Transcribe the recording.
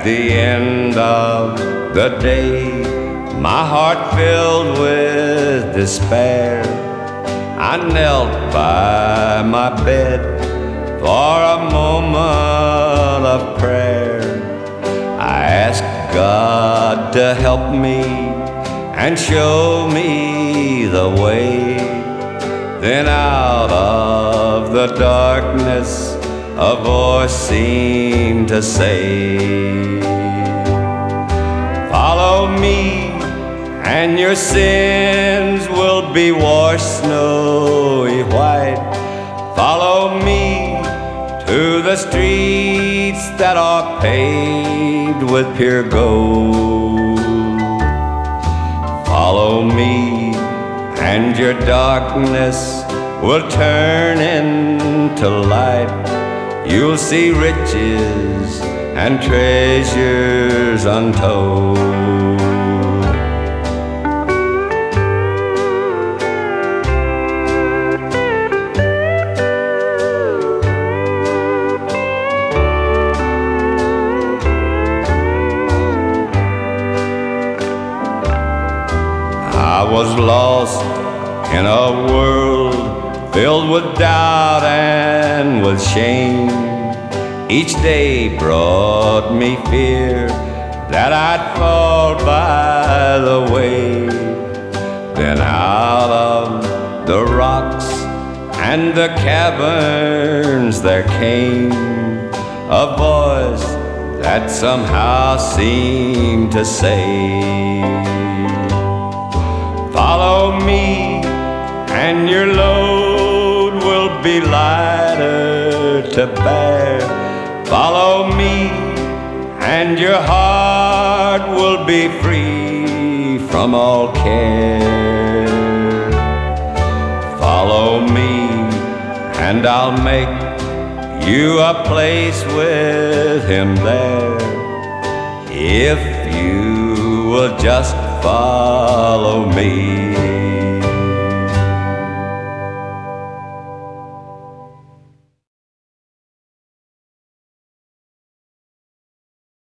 the end of the day, my heart filled with despair, I knelt by my bed for a moment of prayer. I asked God to help me and show me the way. Then out of the darkness a voice seemed to say, follow me and your sins will be washed snowy white. Follow me to the streets that are paved with pure gold. Follow me and your darkness will turn into light. You'll see riches and treasures untold. I was lost in a world filled with doubt and with shame. Each day brought me fear that I'd fall by the way. Then out of the rocks and the caverns there came a voice that somehow seemed to say, follow me and your load will be lighter to bear. Follow me and your heart will be free from all care. Follow me and I'll make you a place with him there. If you will just follow me.